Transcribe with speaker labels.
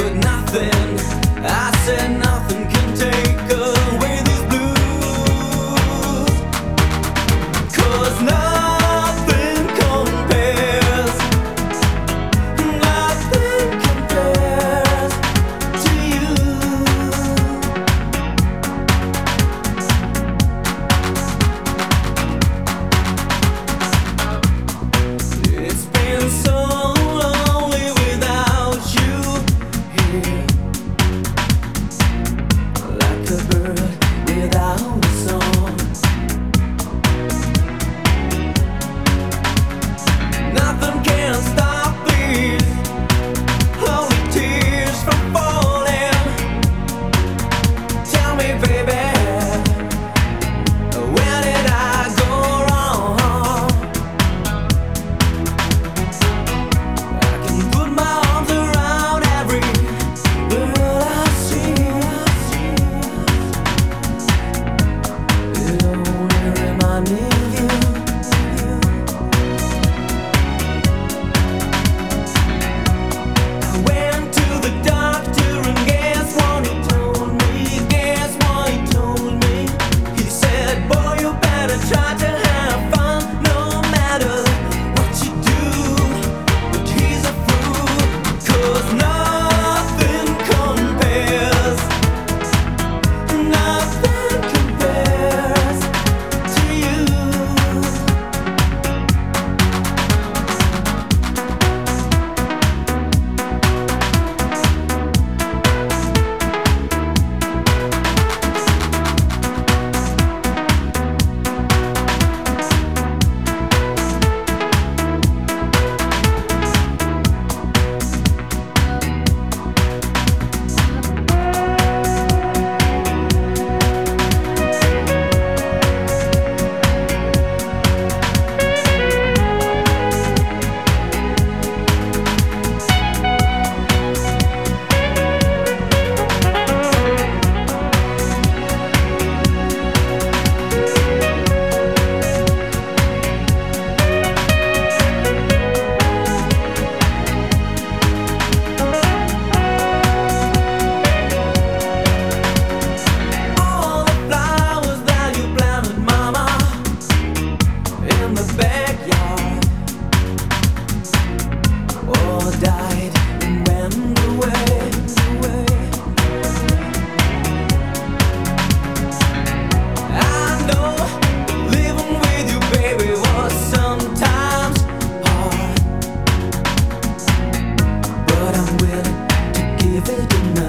Speaker 1: but nothing, I said nothing can take away these blues. 'Cause nothing compares, nothing compares to you. It's been so lonely without you here, like a bird without a song. Nothing can stop these holy tears from falling. Tell me, baby, where did I go wrong? I can put my arms around every girl I see. It only reminds me of you. I went to the doctor and guess what he told me? Guess what he told me? He said, boy, you better try to have fun no matter what you do. But he's a fool, 'cause nothing compares, nothing compares to you. All the flowers that you planted, mama, in the backyard, all died and went away. I know living with you, baby, was sometimes hard, but I'm willing to give it a